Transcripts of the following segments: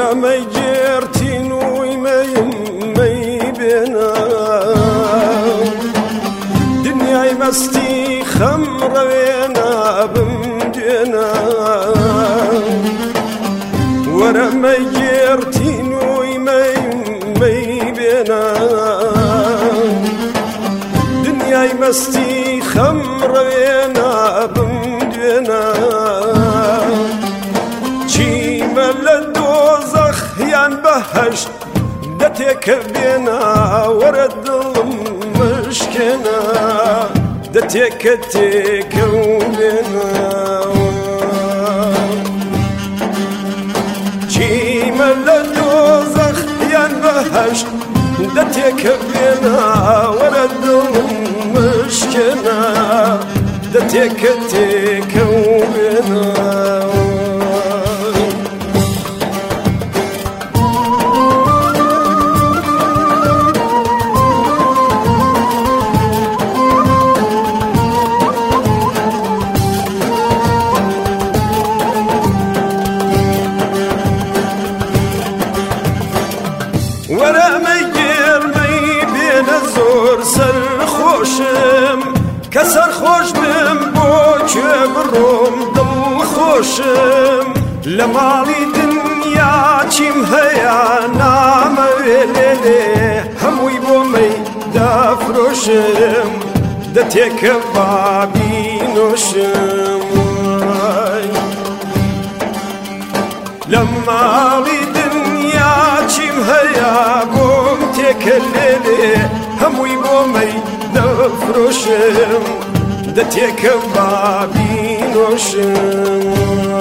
ورا ما يجرتين ويمي بنا دنيا مستي خمر بينا بمدنا ورا ما يجرتين ويمي بنا دنيا مستي خمر بينا بمدنا بهشت دتك بينا ورد المشكنا دتك تك وبينا جيمل الدوزخ ينبهشت دتك بينا ورد المشكنا دتك تك وبينا ورا ما يرمي بين الزور سر خوشم كسر خوش بم بوش بروم دم خوشم لمالي دنيا چيم هيا نام ويلي هموي بومي دافروشم دتك بابي نوشم لمالي هيا قوم تكللي هموي بومي نفرشم دتك بابي نوشم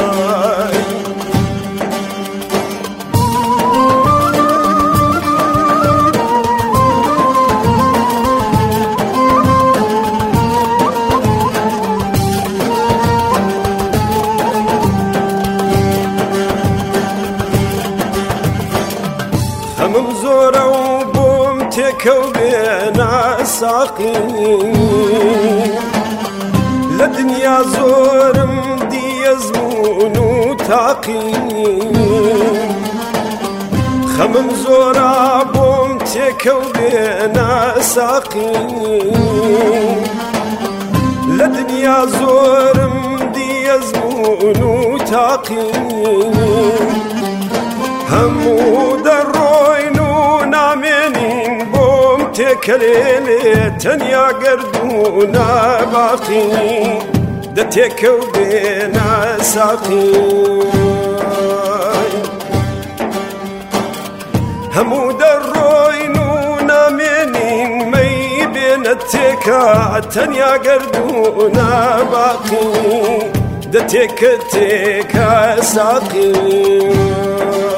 همم زورا وبوم تكو بينا ساقي لدنيا زورم دي يزمون وتاقي خمم زورا بوم تكو بينا ساقي لدنيا زورم دي يزمون وتاقي همو دروين ونامين بوم تكليلي تنيا قردونا باقي دتك وبينا ساقي همو دروين ونامين مي بين التكا تنيا قردونا باقي دتك تكا ساقي